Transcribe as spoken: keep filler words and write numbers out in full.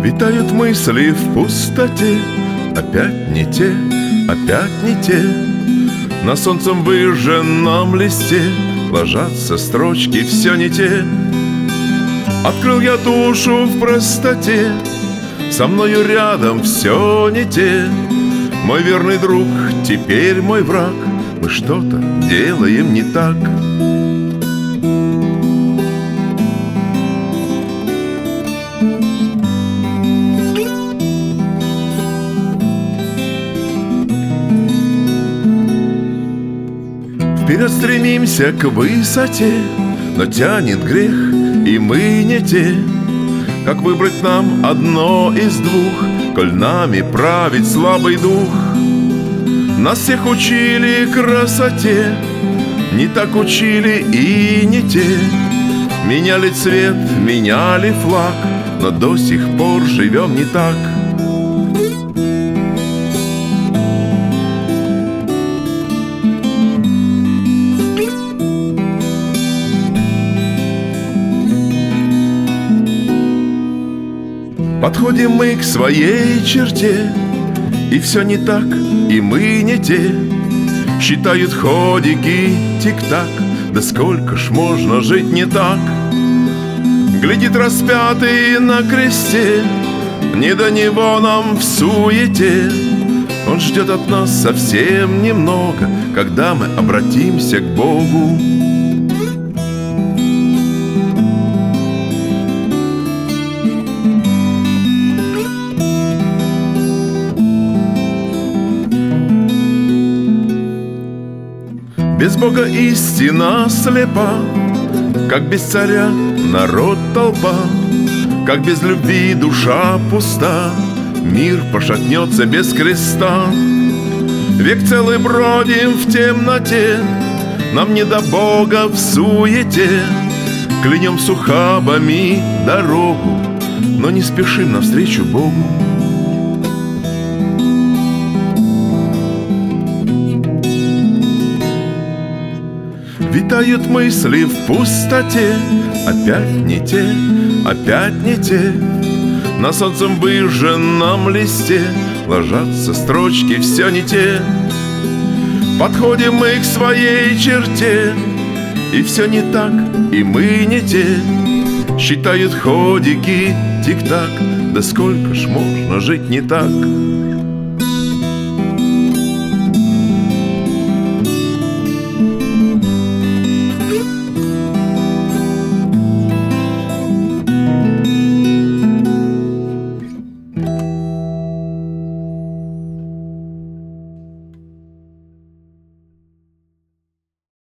Витают мысли в пустоте, опять не те, опять не те. На солнцем выжженном листе ложатся строчки, все не те. Открыл я душу в простоте, со мною рядом все не те. Мой верный друг, теперь мой враг, мы что-то делаем не так. Вперед стремимся к высоте, но тянет грех, и мы не те. Как выбрать нам одно из двух, коль нами правит слабый дух? Нас всех учили красоте, не так учили и не те. Меняли цвет, меняли флаг, но до сих пор живем не так. Подходим мы к своей черте, и все не так, и мы не те. Считают ходики тик-так, да сколько ж можно жить не так? Глядит распятый на кресте, не до него нам в суете. Он ждет от нас совсем немного, когда мы обратимся к Богу. Без Бога истина слепа, как без царя народ толпа, как без любви душа пуста, мир пошатнется без креста. Век целый бродим в темноте, нам не до Бога в суете. Клянем сухабами дорогу, но не спешим навстречу Богу. Витают мысли в пустоте, опять не те, опять не те. На солнцем выжженном листе ложатся строчки, все не те. Подходим мы к своей черте, и все не так, и мы не те. Считают ходики тик-так, да сколько ж можно жить не так?